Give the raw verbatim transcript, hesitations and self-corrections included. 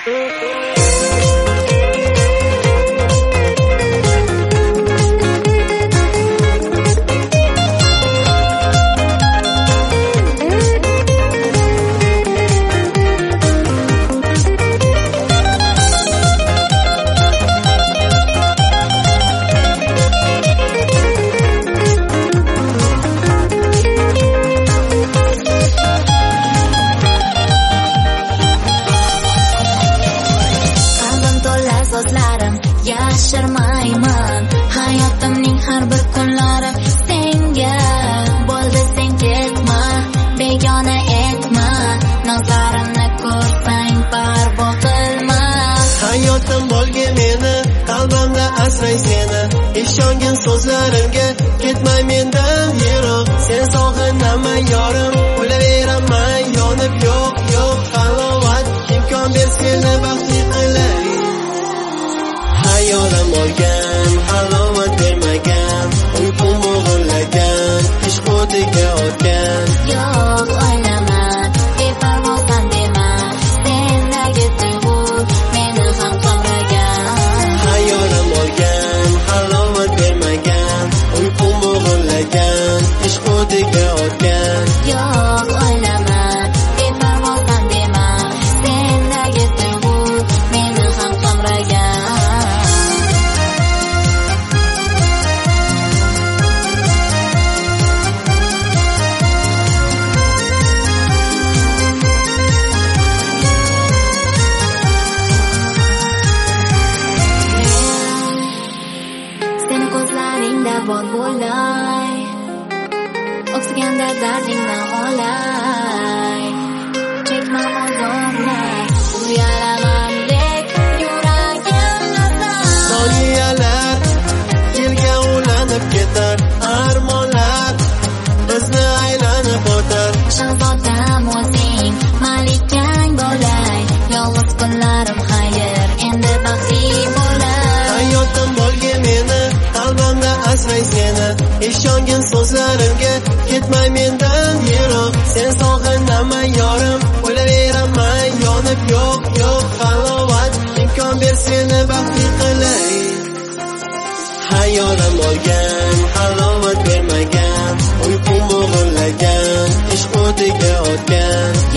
so'zlarim yashirmayman, hayotimning har bir kunlari senga bo'ldi. Sen ketma, begona etma, nazlarimni ko'rsang parvo qilma. Hayotim bo'lgin meni, qalbimda asray seni, ishongin so'zlarimga, ketmay mendan yiroq. Sen sog'inaman yorim, o'laveraman yonib, yo'q yo'q halovat, imkon ber seni baxtli qilay. Hayolim olgan, halovat bermagan, uyqum bo'g'illagan, ishq o'tiga otgan. Yo'q o'ylama, beparvosan dema, sendagi tuyg'u meni ham qamragan. Hayolim olgan, halovat bermagan, uyqum bo'g'illagan, ishq o'tiga otgan. Yo'q o'ylama, beparvosan dema, sendagi tuyg'u meni ham qamragan. Bor bo'lay, oqsiganda dardingni olay, chekma ozorlar, uyalamandek yuragimda. Soniyalar yelga ulanib ketar, armonlar bizni aylanib o'tar. Shahzodam o'zing, malikang bo'lay, yolg'iz kunlarim xayr, endi baxtli bo'lay. Hayotim bo'lgin meni, qalbimda asray seni, ishongin so'zlarimga, ketmay mendan yiroq. Sen sog'inaman yorim, o'laveraman yonib, yo'q yo'q halovat, imkon ber seni baxtli qilay. Hayolim olgan, halovat bermagan, uyqum bo'g'illagan, ishq o'tiga otgan.